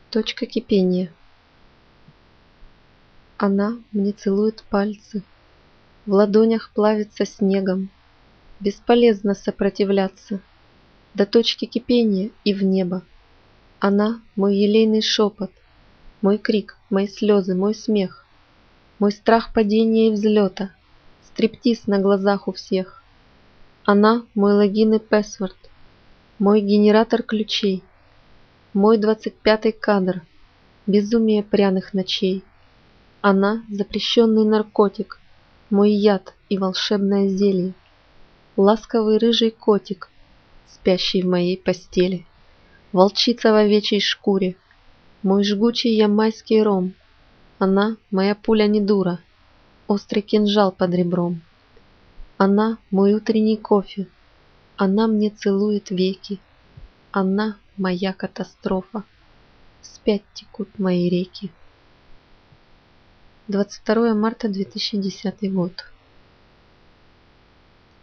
Точка кипения. Она мне целует пальцы, в ладонях плавится снегом. Бесполезно сопротивляться до точки кипения и в небо. Она мой елейный шепот, мой крик, мои слезы, мой смех, мой страх падения и взлета, стриптиз на глазах у всех. Она мой логин и паспорт, мой генератор ключей, мой 25-й кадр, безумие пряных ночей. Она запрещенный наркотик, мой яд и волшебное зелье, ласковый рыжий котик, спящий в моей постели, волчица в овечьей шкуре, мой жгучий ямайский ром. Она моя пуля не дура, острый кинжал под ребром. Она мой утренний кофе, она мне целует веки. Она моя катастрофа, вспять текут мои реки. 22 марта 2010 год.